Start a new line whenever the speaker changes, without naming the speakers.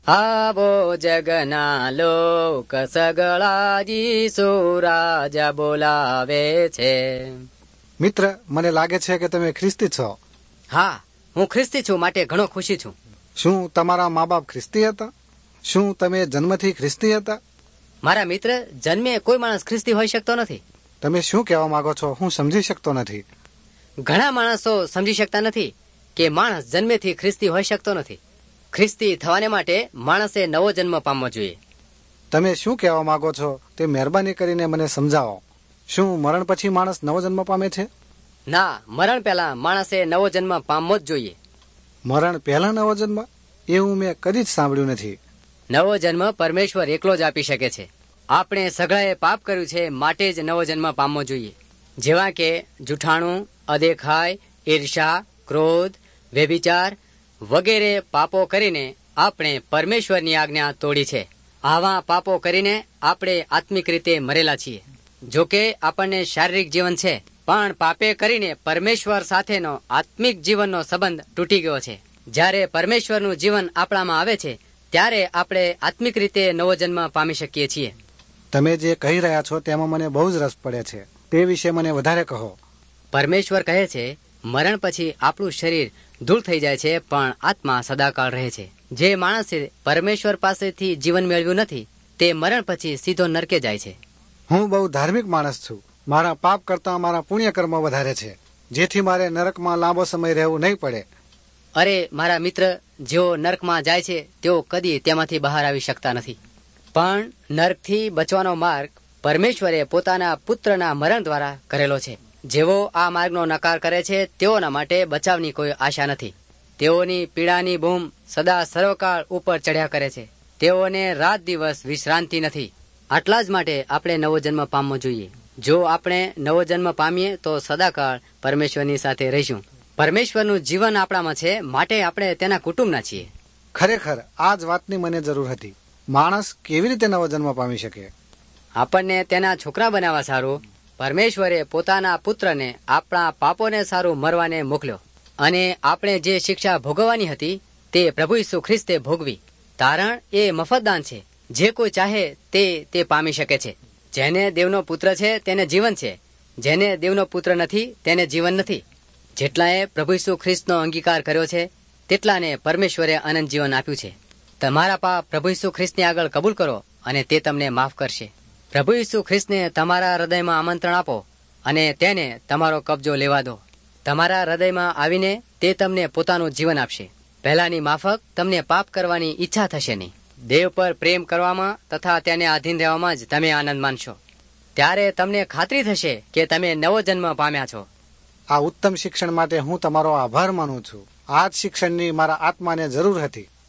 આવો જગના લોક સગળા ઈસુ રાજા બોલાવે છે.
મિત્ર, મને લાગે છે કે તમે ખ્રિસ્તી છો.
હા, હું ખ્રિસ્તી છું, માટે ઘણો ખુશી છું.
શું તમારા મા બાપ ખ્રિસ્તી હતા? શું તમે જન્મથી ખ્રિસ્તી હતા?
મારા મિત્ર, જન્મે કોઈ માણસ ખ્રિસ્તી હોઈ શકતો નથી.
તમે શું કહેવા માંગો છો? હું સમજી શકતો નથી.
ઘણા માણસો સમજી શકતા નથી કે માણસ જન્મેથી ખ્રિસ્તી હોઈ શકતો નથી. ખ્રિસ્તી થવાને માટે માણસે નવો જન્મ પામવો જોઈએ.
તમે શું કહેવા માંગો છો તે મહેરબાની કરીને મને સમજાવો. શું મરણ પછી માણસ નવો જન્મ પામે છે?
ના, મરણ પહેલા માણસે નવો જન્મ પામવો જ જોઈએ.
મરણ પહેલા નવો જન્મ? એવું મેં કદી જ સાંભળ્યું નથી.
નવો જન્મ પરમેશ્વર એકલો જ આપી શકે છે. આપણે સગળાએ પાપ કર્યું છે, માટે જ નવો જન્મ પામવો જોઈએ. જેવા કે જૂઠાણું, અદેખાઈ, ઈર્ષા, ક્રોધ, વ્યભિચાર વગેરે પાપો કરીને આપણે પરમેશ્વરની આજ્ઞા તોડી છે. આવા પાપો કરીને આપણે આત્મિક રીતે મરેલા છીએ. જોકે આપણને શારીરિક જીવન છે, પણ પાપે કરીને પરમેશ્વર સાથેનો આત્મિક જીવનનો સંબંધ તૂટી ગયો છે. જ્યારે પરમેશ્વરનું જીવન આપણામાં આવે છે, ત્યારે આપણે આત્મિક રીતે નવો જન્મ પામી શકીએ છીએ.
તમે જે કહી રહ્યા છો તેમાં મને બહુ જ રસ પડે છે. તે વિશે મને વધારે કહો.
પરમેશ્વર કહે છે, મરણ પછી આપણું શરીર ધૂળ થઈ જાય છે, પણ આત્મા સદાકાળ રહે છે. જે માણસે પરમેશ્વર પાસેથી જીવન મેળવ્યું નથી, તે મરણ પછી સીધો નરકે જાય છે.
હું બહુ ધાર્મિક માણસ છું. મારા પાપ કરતાં મારા પુણ્ય કર્મ વધારે છે, જેથી મારે નરકમાં લાંબો સમય રહેવું નહીં પડે.
અરે મારા મિત્ર, જેઓ નરકમાં જાય છે તેઓ કદી તેમાંથી બહાર આવી શકતા નથી. પણ નરકથી બચવાનો માર્ગ પરમેશ્વરે પોતાના પુત્રના મરણ દ્વારા કરેલો છે. જેઓ આ માર્ગનો નકાર કરે છે તેઓના માટે બચાવની કોઈ આશા નથી. તેઓની પીડાની બૂમ સદા સર્વકાળ ઉપર ચડ્યા કરે છે. તેઓને રાત દિવસ વિશ્રાંતિ નથી. આટલા જ માટે આપણે નવો જન્મ પામવો જોઈએ. જો આપણે નવો જન્મ પામીએ તો સદાકાળ પરમેશ્વરની સાથે રહીશું. પરમેશ્વરનું જીવન આપણામાં છે, માટે આપણે તેના કુટુંબના છીએ.
ખરેખર આ જ વાતની મને જરૂર હતી. માણસ કેવી રીતે નવો જન્મ પામી શકે?
આપણને તેના છોકરા બનાવવા સારું પરમેશ્વરે પોતાના પુત્રને આપણા પાપોને સારું મરવાને મોકલ્યો. અને આપણે જે શિક્ષા ભોગવવાની હતી તે પ્રભુ ઈસુ ખ્રિસ્તે ભોગવી. તારણ એ મફતદાન છે. જે કોઈ ચાહે તે પામી શકે છે. જેને દેવનો પુત્ર છે તેને જીવન છે. જેને દેવનો પુત્ર નથી તેને જીવન નથી. જેટલાએ પ્રભુ ઈસુ ખ્રિસ્તનો અંગીકાર કર્યો છે તેટલાને પરમેશ્વરે અનંત જીવન આપ્યું છે. તમારા પાપ પ્રભુ ઈસુ ખ્રિસ્તની આગળ કબૂલ કરો અને તે તમને માફ કરશે. પ્રભુ ઈસુ ખ્રિસ્તને તમારા હૃદયમાં આમંત્રણ આપો અને તેને તમારો કબજો લેવા દો. તમારા હૃદયમાં આવીને તે તમને પોતાનું જીવન આપશે. પહેલાની માફક તમને પાપ કરવાની ઈચ્છા થશે નહીં. દેવ પર પ્રેમ કરવામાં તથા તેને આધીન રહેવામાં જ તમે આનંદ માનશો. ત્યારે તમને ખાતરી થશે કે તમે નવો જન્મ પામ્યા છો.
આ ઉત્તમ શિક્ષણ માટે હું તમારો આભાર માનું છું. આ જ શિક્ષણની મારા આત્માને જરૂર હતી.